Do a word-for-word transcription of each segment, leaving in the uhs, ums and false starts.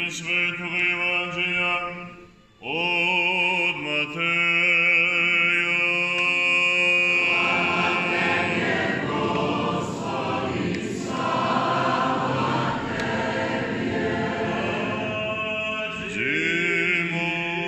Svetog Evanđelja od Mateja. Slava Tebi, Gospodi, slava Tebi. Nađimo.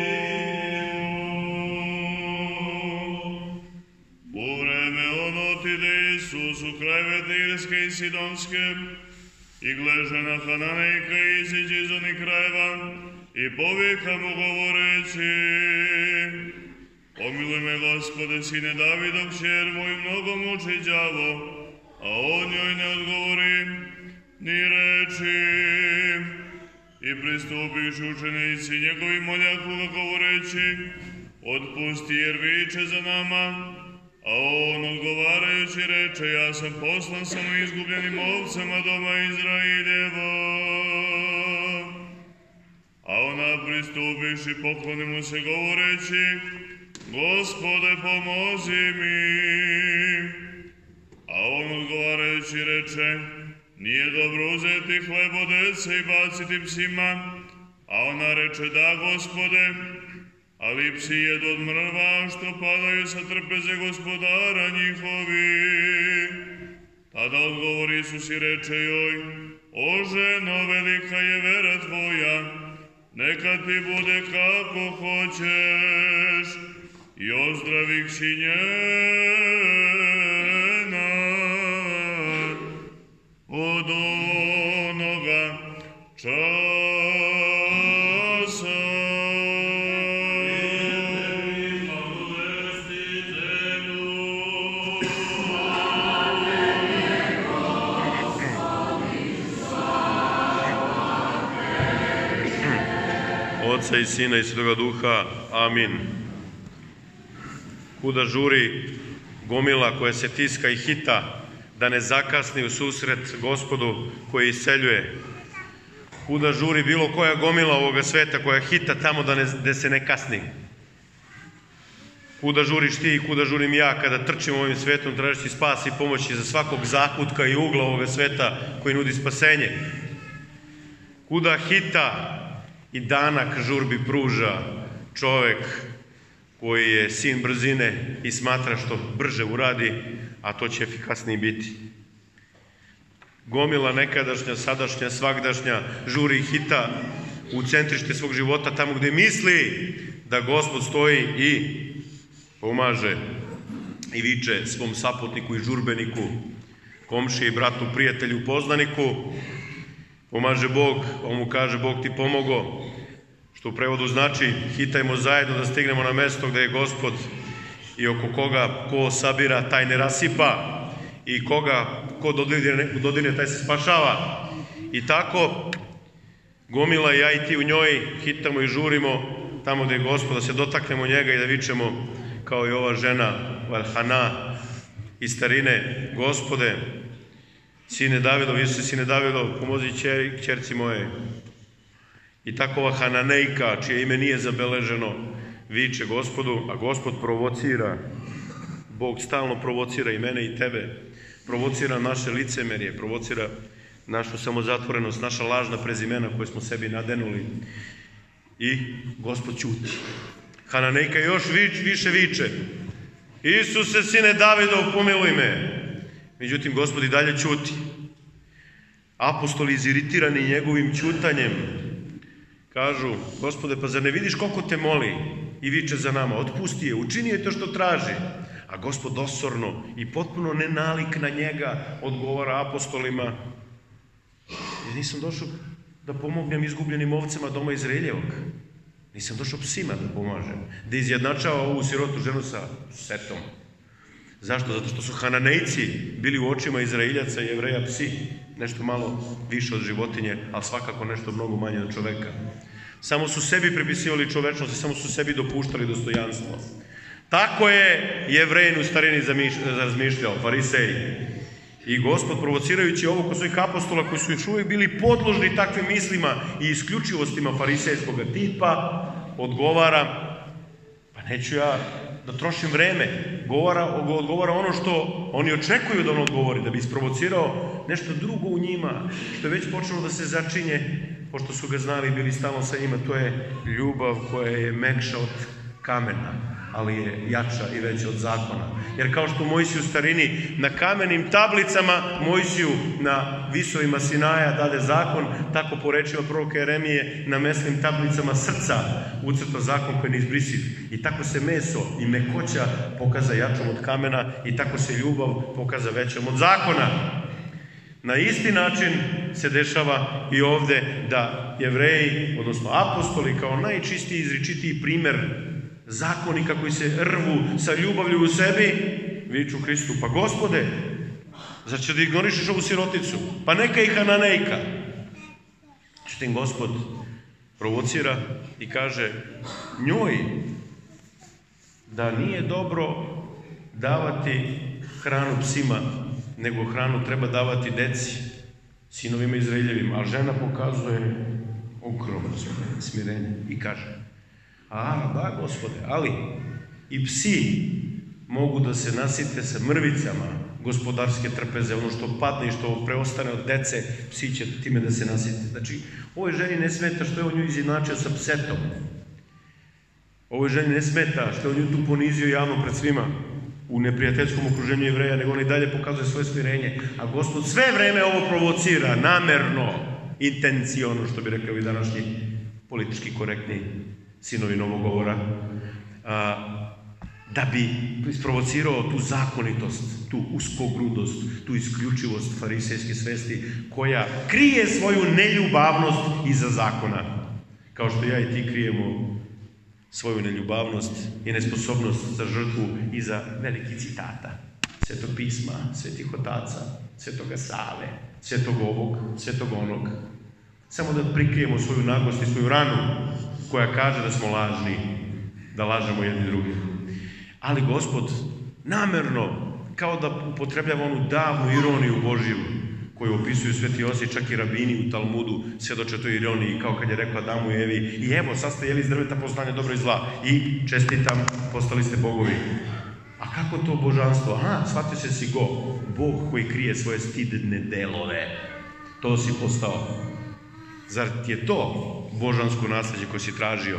U vreme ono otide Isus u kraj Vetilske i Sidonske, i gleže na Hananejka i iziđe iz onih krajeva i povika mu govoreći: Pomiluj me, Gospode, sine Davidov, kćer moju mnogo muči đavo, a on njoj ne odgovori ni reči. I pristupiš učenici njegovi moljaku ga govoreći: Otpusti, jer viče za nama. A on odgovarajući reče: Ja sam poslan samo izgubljenim ovcama doma Izraeljeva. A ona pristupiš i pokloni mu se govoreći: Gospode, pomozi mi. A on odgovarajući reče: Nije dobro uzeti hleb od dece i baciti psima. A ona reče: Da, Gospode, ali psi jedu od mrva što padaju sa trpeze gospodara njihovi. Tada odgovori Isus i reče joj: O ženo, velika je vera tvoja, neka ti bude kako hoćeš, i ozdravi kći njena od onoga časa. Otca i Sina i Svetoga Duha. Amin. Kuda žuri gomila koja se tiska i hita da ne zakasni u susret Gospodu koji isceljuje. Kuda žuri bilo koja gomila ovoga sveta koja hita tamo da, ne, da se ne kasni. Kuda žuriš ti i kuda žurim ja kada trčim ovim svetom tražeći spas i pomoći za svakog zakutka i ugla ovoga sveta koji nudi spasenje. Kuda hita i danak žurbi pruža čovek koji je sin brzine i smatra što brže uradi, a to će efikasniji biti. Gomila nekadašnja, sadašnja, svagdašnja žuri i hita u centrište svog života, tamo gde misli da Gospod stoji i pomaže i viče svom saputniku i žurbeniku, komšiji i bratu, prijatelju, poznaniku. Pomaže Bog, on mu kaže: Bog ti pomogo, što u prevodu znači hitajmo zajedno da stignemo na mesto gde je Gospod i oko koga ko sabira taj ne rasipa i koga ko dodirne, dodirne taj se spašava. I tako gomila, ja i ti u njoj hitamo i žurimo tamo gde je Gospod, da se dotaknemo njega i da vičemo kao i ova žena Hana iz starine: Gospode, sine Davidov, Isuse, sine Davidov, pomozi kćerci moje. I tako ova Hananejka, čije ime nije zabeleženo, viče Gospodu, a Gospod provocira. Bog stalno provocira i mene i tebe. Provocira naše licemerje, provocira našu samozatvorenost, naša lažna prezimena koje smo sebi nadenuli. I Gospod ćuti. Hananejka još vič, više viče: Isuse, sine Davidov, pomiluj me. Međutim, Gospod i dalje ćuti. Apostoli, iziritirani njegovim ćutanjem, kažu: Gospode, pa zar ne vidiš koliko te moli i viče za nama? Otpusti je, učini je to što traži. A Gospod osorno i potpuno nenalik na njega odgovara apostolima: Ja nisam došao da pomognem izgubljenim ovcama doma Izraeljevog. Nisam došao psima da pomažem, da izjednačava ovu sirotu ženu sa setom. Zašto? Zato što su Hananejci bili u očima Izraeljaca i Jevreja psi, nešto malo više od životinje, ali svakako nešto mnogo manje od čoveka. Samo su sebi pripisivali čovečnost i samo su sebi dopuštali dostojanstvo. Tako je Jevrejin u starini razmišljao, fariseji. I Gospod, provocirajući ovo kod svojih apostola koji su još uvijek bili podložni takvim mislima i isključivostima farisejskog tipa, odgovara: Pa neću ja da trošim vreme. Govora, odgovara ono što oni očekuju da on odgovori, da bi isprovocirao nešto drugo u njima, što je već počelo da se začinje, pošto su ga znali i bili stalno sa njima, to je ljubav koja je mekša od kamena, ali je jača i veća od zakona. Jer kao što Mojsiju u starini na kamenim tablicama, Mojsiju na visovima Sinaja dade zakon, tako po rečima proroka Jeremije na mesnim tablicama srca ucrta zakon koji je neizbrisiv. I tako se meso i mekoća pokaza jačom od kamena i tako se ljubav pokaza većom od zakona. Na isti način se dešava i ovde da Jevreji, odnosno apostoli, kao najčistiji i izričitiji primer zakonika koji se rvu sa ljubavlju u sebi, viču Hristu: pa Gospode, zar će da ignorišeš ovu siroticu? Pa neka i Hananejka. Što im Gospod provocira i kaže njoj da nije dobro davati hranu psima, nego hranu treba davati deci, sinovima Izraeljevima. A žena pokazuje ogromno smirenje i kaže: a, da, Gospode, ali i psi mogu da se nasite sa mrvicama gospodarske trpeze, ono što padne i što preostane od dece, psi će time da se nasite. Znači, ovoj ženi ne smeta što je on nju izjednačio sa psetom. Ovoj ženi ne smeta što je on nju tu ponizio javno pred svima u neprijateljskom okruženju Jevreja, nego on i dalje pokazuje svoje smirenje. A Gospod sve vreme ovo provocira, namerno, intenciono, što bi rekao i današnji politički korektni sinovi novog govora, a, da bi isprovocirao tu zakonitost, tu uskogrudost, tu isključivost farisejske svesti koja krije svoju neljubavnost iza zakona. Kao što ja i ti krijemo svoju neljubavnost i nesposobnost za žrtvu iza velikih citata Svetog pisma, svetih otaca, Svetoga Save, svetog ovog, svetog onog. Samo da prikrijemo svoju nagost i svoju ranu koja kaže da smo lažni, da lažemo jedni drugi. Ali Gospod namerno, kao da upotrebljava onu davnu ironiju Božiju, koju opisuju sveti Josif, čak i rabini u Talmudu svjedoče toj ironiji, kao kad je rekla Adamu i Evi: i evo, sad ste jeli iz drveta poznanja dobro i zla i čestitam, postali ste bogovi. A kako to božanstvo? Aha, shvatio se si go, Bog koji krije svoje stidne delove. To si postao. Zar ti je to božansko nasljeđe koje si tražio?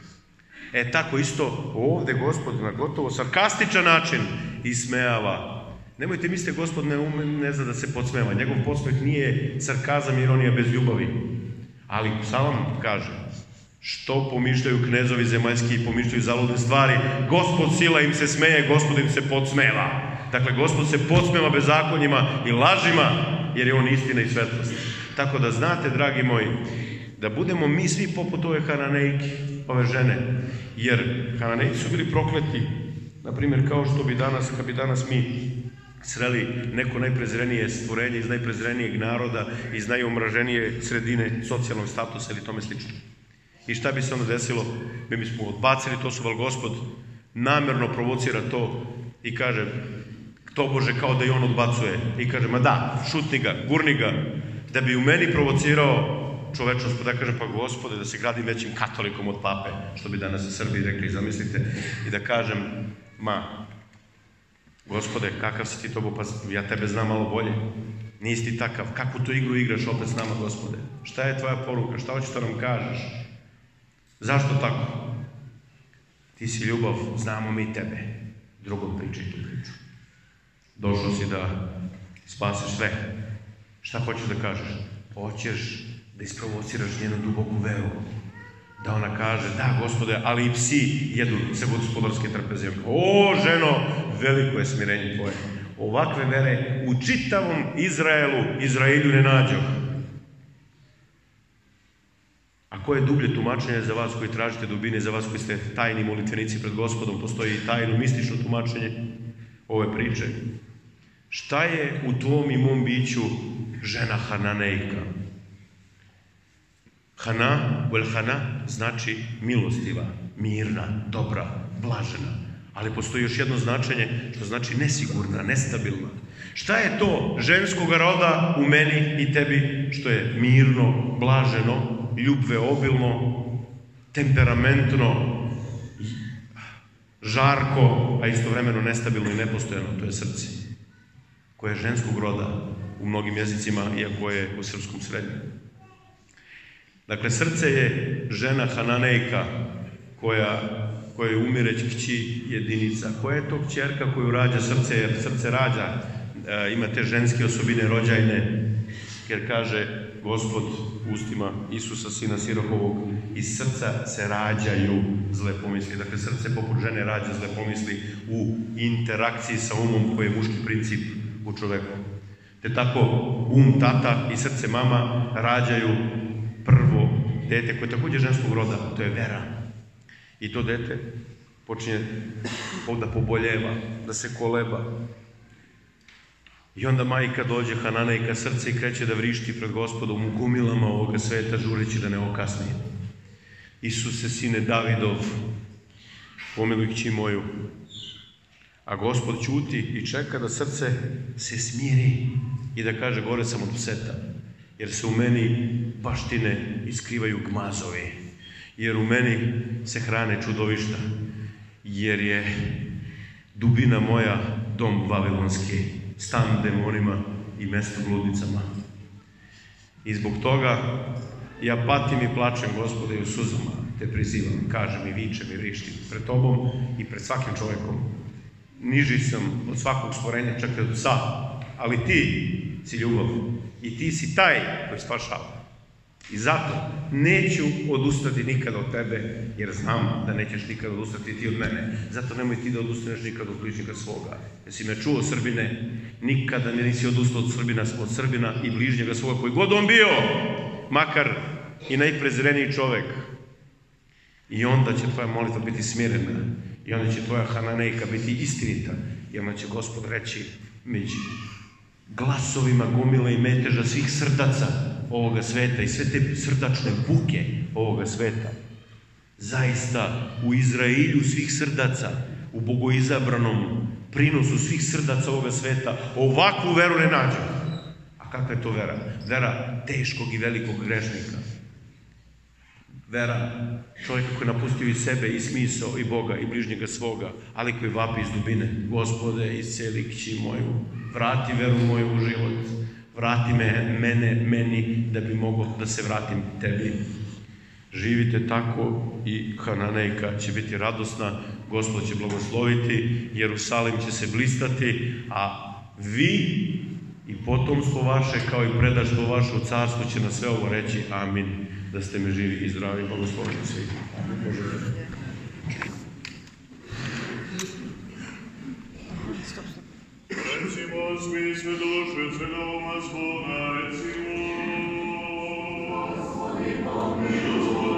E tako isto ovde Gospod na gotovo sarkastičan način ismejava. Nemojte mislite, Gospod ne, ume, ne zna da se podsmeva. Njegov podsmeh nije sarkazam i ironija bez ljubavi. Ali Psalam kaže: što pomišljaju knezovi zemaljski i pomišljaju zaludne stvari, Gospod sila im se smeje, Gospod im se podsmeva. Dakle, Gospod se podsmeva bezakonjima i lažima, jer je on istina i svetlost. Tako da znate, dragi moji, da budemo mi svi poput ove Hananejke, ove žene, jer Hananejci su bili prokleti, na primjer, kao što bi danas, kad bi danas mi sreli neko najprezrenije stvorenje iz najprezrenijeg naroda, iz najomraženije sredine socijalnog statusa ili tome slično. I šta bi se onda desilo? Mi bismo odbacili to su, ali Gospod namerno provocira to i kaže, tobože kao da i on odbacuje. I kaže, ma da, šutni ga, gurni ga, da bi u meni provocirao čovečnost, pa da kažem, pa Gospode, da se gradim većim katolikom od pape, što bi danas u Srbiji rekli, zamislite, i da kažem, ma, Gospode, kakav si ti to, pa ja tebe znam malo bolje, nisi ti takav, kakvu tu igru igraš opet s nama, Gospode, šta je tvoja poruka, šta hoćeš da nam kažeš, zašto tako? Ti si ljubav, znamo mi tebe, drugom pričaj tu priču. Došao si da spasiš sve. Šta hoćeš da kažeš? Hoćeš da isprovociraš njenu duboku veru. Da ona kaže, da, Gospode, ali i psi jedu se gospodarske trpeze. O, ženo, veliko je smirenje tvoje. Ovakve vere u čitavom Izraelu, Izraelju ne nađo. A koje je dublje tumačenje za vas koji tražite dubine, za vas koji ste tajni molitvenici pred Gospodom, postoji i tajno mistično tumačenje ove priče. Šta je u tvom i mom biću žena Hananejka? Hana, vel Hana, znači milostiva, mirna, dobra, blažena. Ali postoji još jedno značenje, što znači nesigurna, nestabilna. Šta je to ženskog roda u meni i tebi, što je mirno, blaženo, ljubve obilno, temperamentno, žarko, a istovremeno nestabilno i nepostojano, to je srce, koje je ženskog roda u mnogim jezicima, iako je u srpskom srednjem. Dakle, srce je žena Hananejka koja, koja je umireć kći jedinica. Koja je to kćerka koju rađa srce, jer srce rađa, e, ima te ženske osobine rođajne, jer kaže Gospod ustima Isusa, sina Sirohovog, iz srca se rađaju zle pomisli. Dakle, srce poput žene rađa zle pomisli u interakciji sa umom koji je muški princip u čoveku. Te tako um tata i srce mama rađaju prvo dete koje je također ženskog roda, to je vera. I to dete počinje da poboljeva, da se koleba. I onda majka dođe, Hananejka, srce i kreće da vrišti pred Gospodom u gomilama ovoga sveta, žureći da ne okasni. Isuse, sine Davidov, pomiluj kći moju. A Gospod ćuti i čeka da srce se smiri i da kaže, gore sam od pseta, jer se u meni baštine i skrivaju gmazovi, jer u meni se hrane čudovišta, jer je dubina moja dom vavilonski, stan demonima i mesto bludnicama. I zbog toga ja patim i plačem, Gospode, i u suzama te prizivam, kažem i vičem i vrištim pred Tobom i pred svakim čovekom. Niži sam od svakog stvorenja, čak i od psa, ali Ti si ljubav i Ti si taj koji spašava. I zato neću odustati nikada od Tebe, jer znam da nećeš nikada odustati Ti od mene. Zato nemoj Ti da odustaneš nikada od bližnjega svoga. Jesi me čuo, Srbine? Nikada ne nisi odustao od Srbina, od Srbina i bližnjega svoga, koji god on bio, makar i najprezreniji čovek. I onda će tvoja molitva biti smirena. I onda će tvoja Hananejka biti istinita. I onda će Gospod reći među glasovima gomile i meteža svih srdaca ovoga sveta i sve te srdačne buke ovoga sveta. Zaista u Izrailju svih srdaca, u bogoizabranom prinosu svih srdaca ovoga sveta, ovakvu veru ne nađu. A kakva je to vera? Vera teškog i velikog grešnika. Vera čovjeka koji je napustio i sebe, i smisao, i Boga, i bližnjega svoga, ali koji vapi iz dubine. Gospode, isceli kći moju, vrati veru moju u život, vrati me, mene, meni, da bi mogao da se vratim Tebi. Živite tako i Hananejka će biti radosna, Gospod će blagosloviti, Jerusalim će se blistati, a vi i potomstvo vaše, kao i predaštvo vaše u carstvu će na sve ovo reći amin. Da ste mi živi i zdravi, blagosloveni svi. Recimo, svi sve duše, svega uma zbona, recimo. Gospodi, pomiluje.